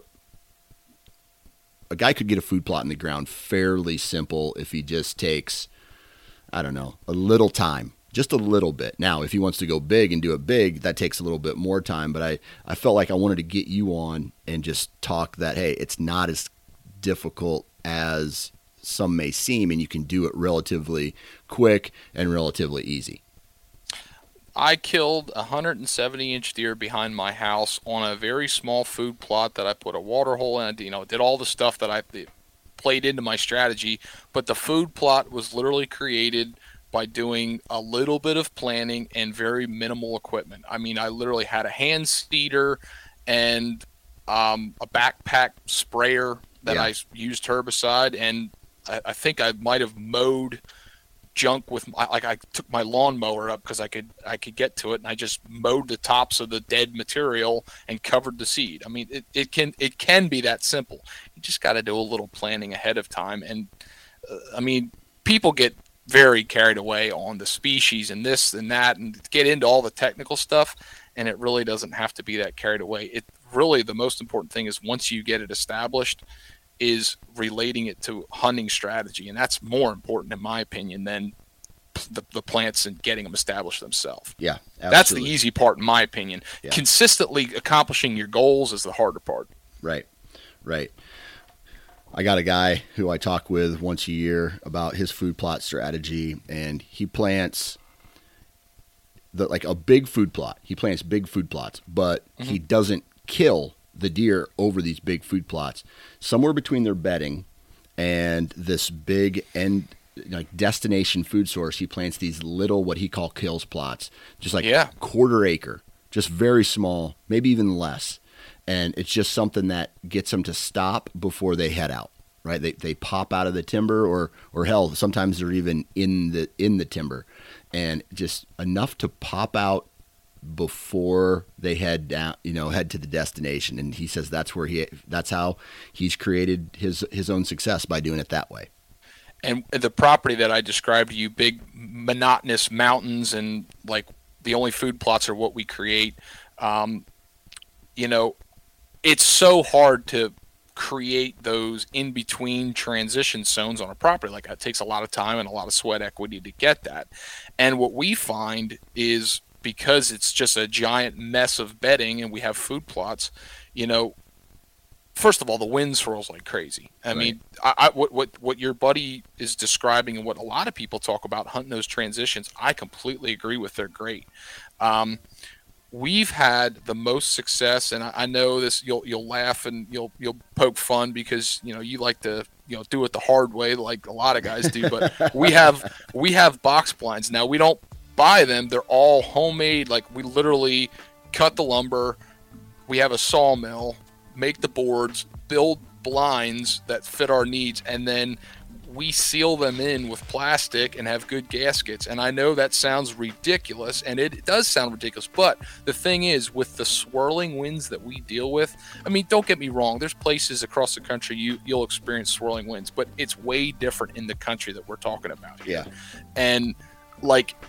guy could get a food plot in the ground fairly simple if he just takes, I don't know, a little time, just a little bit. Now, if he wants to go big and do it big, that takes a little bit more time. But I felt like I wanted to get you on and just talk that, hey, it's not as difficult as some may seem, and you can do it relatively quick and relatively easy.
I killed a 170-inch deer behind my house on a very small food plot that I put a water hole in. You know, did all the stuff that I played into my strategy, but the food plot was literally created by doing a little bit of planning and very minimal equipment. I mean, I literally had a hand seeder and a backpack sprayer that I used herbicide, and I think I might have mowed junk with, like, I took my lawnmower up because I could get to it, and I just mowed the tops of the dead material and covered the seed. I mean, it can be that simple. You just got to do a little planning ahead of time. And I mean, people get very carried away on the species and this and that, and get into all the technical stuff, and it really doesn't have to be that carried away. It really, the most important thing is, once you get it established, is relating it to hunting strategy, and that's more important in my opinion than the plants and getting them established themselves.
Yeah, absolutely.
That's the easy part in my opinion.
Yeah. Consistently
Accomplishing your goals is the harder part.
Right. I got a guy who I talk with once a year about his food plot strategy, and he plants like a big food plot. He plants big food plots, but he doesn't kill the deer over these big food plots. Somewhere between their bedding and this big end, like, destination food source, he plants these little, what he call kills plots, just like quarter acre, just very small, maybe even less. And it's just something that gets them to stop before they head out, right? They pop out of the timber, or hell, sometimes they're even in the timber, and just enough to pop out before they head down, head to the destination. And he says that's how he's created his own success, by doing it that way.
And the property that I described to you, big monotonous mountains, and like the only food plots are what we create. It's so hard to create those in between transition zones on a property like that. It takes a lot of time and a lot of sweat equity to get that. And what we find is, because it's just a giant mess of bedding and we have food plots, first of all, the wind swirls like crazy. I mean, what your buddy is describing and what a lot of people talk about hunting those transitions, I completely agree with. They're great. We've had the most success, and I know this. You'll laugh and you'll poke fun because you like to do it the hard way, like a lot of guys do. But we have box blinds now. We don't buy them; they're all homemade. Like, we literally cut the lumber. We have a sawmill, make the boards, build blinds that fit our needs, and then we seal them in with plastic and have good gaskets. And I know that sounds ridiculous, and it does sound ridiculous, but the thing is, with the swirling winds that we deal with, I mean, don't get me wrong, there's places across the country you'll experience swirling winds, but it's way different in the country that we're talking about here.
Yeah.
And like,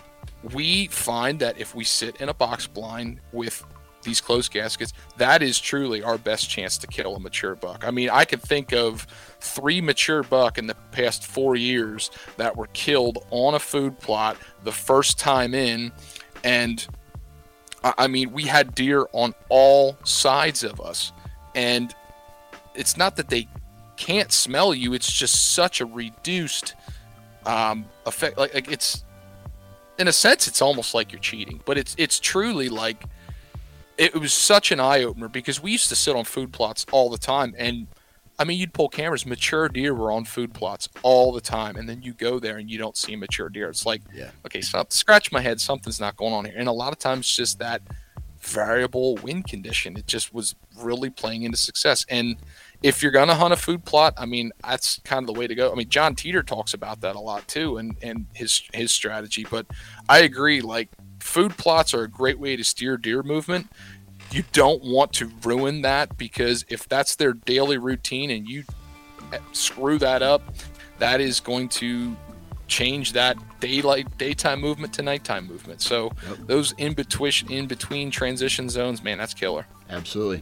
we find that if we sit in a box blind with these closed gaskets, that is truly our best chance to kill a mature buck. I mean, I could think of 3 mature buck in the past 4 years that were killed on a food plot the first time in, and I mean, we had deer on all sides of us, and it's not that they can't smell you, it's just such a reduced effect. Like it's, in a sense, it's almost like you're cheating, but it's truly like, it was such an eye-opener, because we used to sit on food plots all the time, and I mean, you'd pull cameras, mature deer were on food plots all the time, and then you go there and you don't see mature deer. It's like, okay, so scratch my head, something's not going on here. And a lot of times just that variable wind condition, it just was really playing into success. And if you're going to hunt a food plot, I mean, that's kind of the way to go. I mean, John Teeter talks about that a lot too, and his strategy, but I agree, like, food plots are a great way to steer deer movement. You don't want to ruin that, because if that's their daily routine and you screw that up, that is going to change that daytime movement to nighttime movement. So those in between transition zones, man, that's killer.
Absolutely.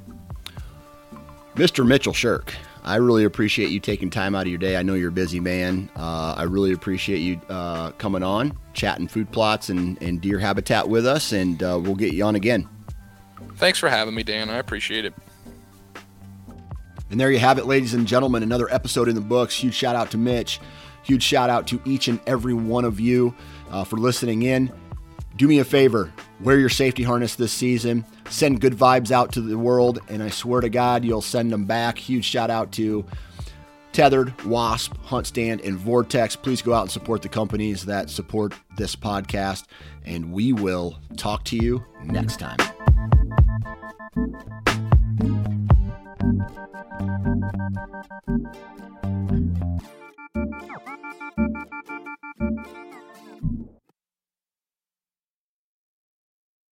Mr. Mitchell Shirk, I really appreciate you taking time out of your day. I know you're a busy man. I really appreciate you coming on, chatting food plots and deer habitat with us, and we'll get you on again.
Thanks for having me, Dan. I appreciate it.
And there you have it, ladies and gentlemen, another episode in the books. Huge shout out to Mitch. Huge shout out to each and every one of you for listening in. Do me a favor, wear your safety harness this season. Send good vibes out to the world, and I swear to God, you'll send them back. Huge shout out to Tethered, Wasp, Hunt Stand, and Vortex. Please go out and support the companies that support this podcast, and we will talk to you next time.